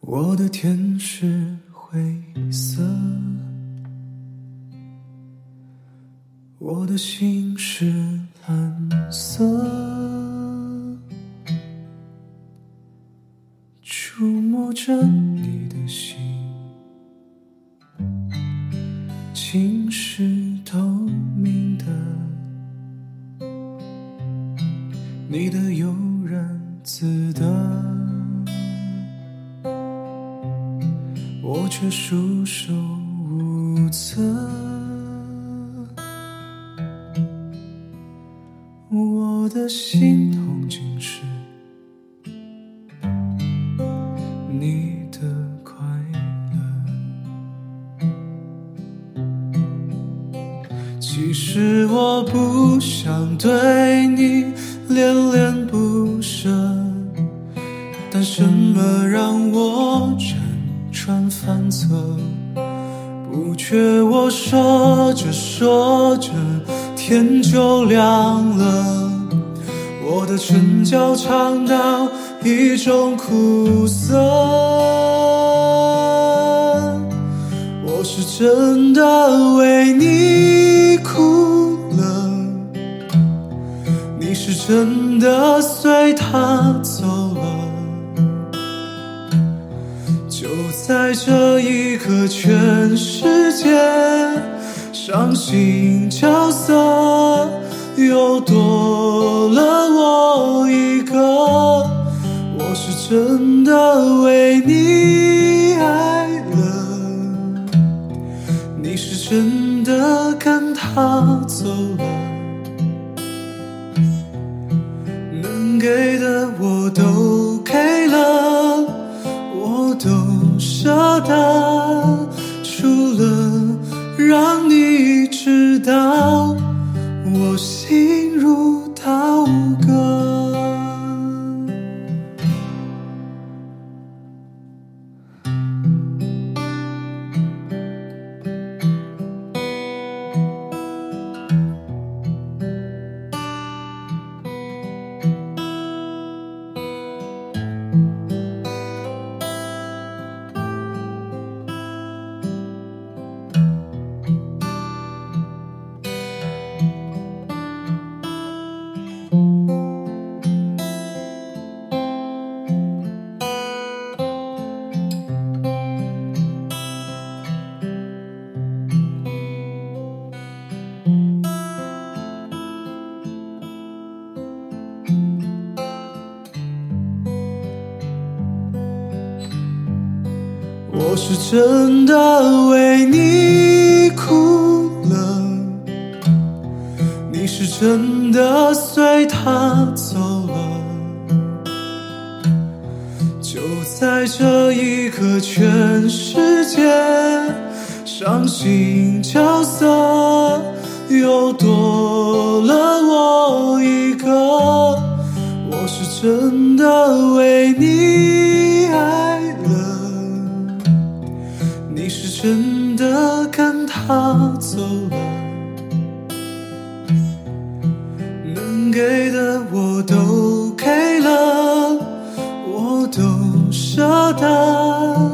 我的天是灰色，我的心是蓝色，触摸着你的心，情是透明的，你的悠然自得，我却束手无策。我的心痛竟是你的快乐。其实我不想对你恋恋不舍，但什么让我辗转反侧？不觉我说着说着天就亮了，我的唇角尝到一种苦涩。我是真的为你哭了，你是真的随他走了，就在这一刻，全世界伤心角色又多了我一个。我是真的为你爱了，你是真的跟他走了，能给的我都给了，我都舍得，除了让你知道我心如刀割。我是真的为你哭了，你是真的随他走了，就在这一刻，全世界伤心角色又多了我一个。我是真的为你爱了，你是真的跟他走了，能给的我都给了，我都舍得，